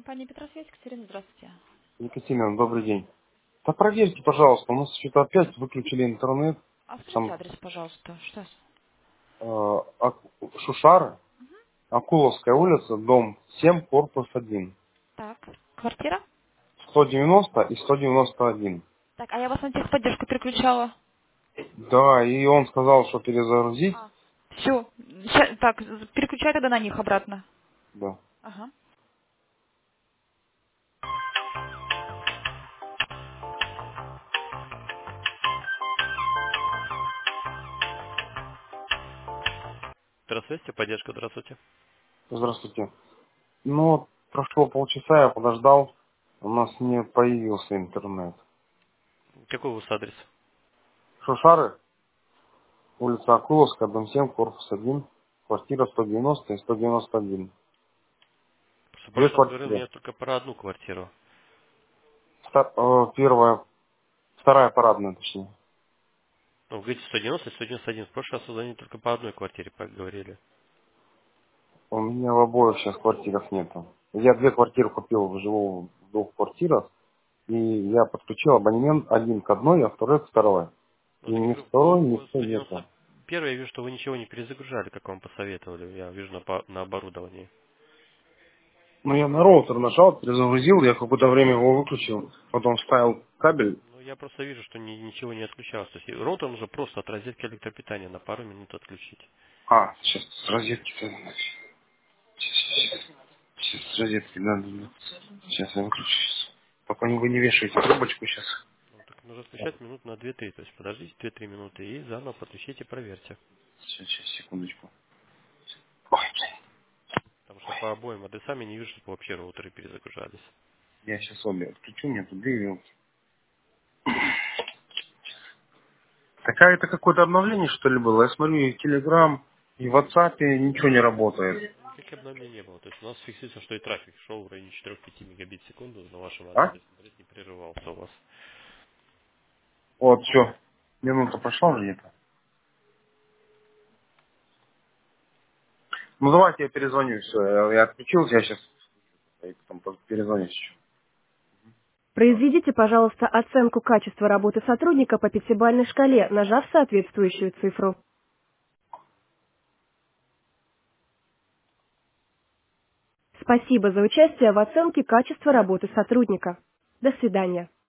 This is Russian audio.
Компания Петросвязь, Екатерина, здравствуйте. Екатерина, добрый день. Да проверьте, пожалуйста, у нас что-то опять выключили интернет. А скажите Там адрес, пожалуйста. Что? Шушары, Акуловская улица, дом 7, корпус 1. Так, квартира? 190 и 191. Так, а я вас на техподдержку переключала. Да, и он сказал, что перезагрузить. Все. Так, переключай тогда на них обратно. Да. Ага. Здравствуйте, поддержка, здравствуйте. Здравствуйте. Ну, вот прошло полчаса, я подождал. У нас не появился интернет. Какой у вас адрес? Шушары, улица Акуловская, дом 7, корпус 1, квартира 190 и 191. Просто в Две прошлый раз говорил квартиры. мне только про одну квартиру. Первая, вторая парадная, точнее. Ну, вы говорите 190 и 191. В прошлый раз вы только по одной квартире поговорили. У меня в обоих сейчас квартирах нету. Я две квартиры купил, живу в двух квартирах, и я подключил абонемент один к одной, а второй к второй. Ну, И так я ни говорю, второй, ни по в той нету. 191 я вижу, что вы ничего не перезагружали, как вам посоветовали. Я вижу на оборудовании. Ну, я на роутер нажал, перезагрузил, я какое-то время его выключил, потом вставил кабель. Ну, я просто вижу, что ничего не отключалось. То есть роутер нужно просто от розетки электропитания на пару минут отключить. Сейчас с розетки. Сейчас с розетки, да. Сейчас я выключу. Пока вы не вешаете трубочку сейчас. Ну, так нужно отключать минут на 2-3. То есть подождите 2-3 минуты и заново подключите и проверьте. Сейчас, секундочку. Ой, Потому что по обоим адресам я не вижу, чтобы вообще роутеры перезагружались. я сейчас обе отключу, мне тут две. Такая это какое-то обновление, что ли, было? Я смотрю, и в Телеграм, и в WhatsApp ничего не работает. Никаких обновлений не было. То есть у нас фиксируется, что и трафик шел в районе 4-5 мегабит в секунду на вашем А? адресе. Интернет не прерывался у вас. Вот, все. Минута прошла уже где-то. Ну, давайте я перезвоню, все. Я отключился, я сейчас потом перезвоню еще. Произведите, пожалуйста, оценку качества работы сотрудника по пятибалльной шкале, нажав соответствующую цифру. Спасибо за участие в оценке качества работы сотрудника. До свидания.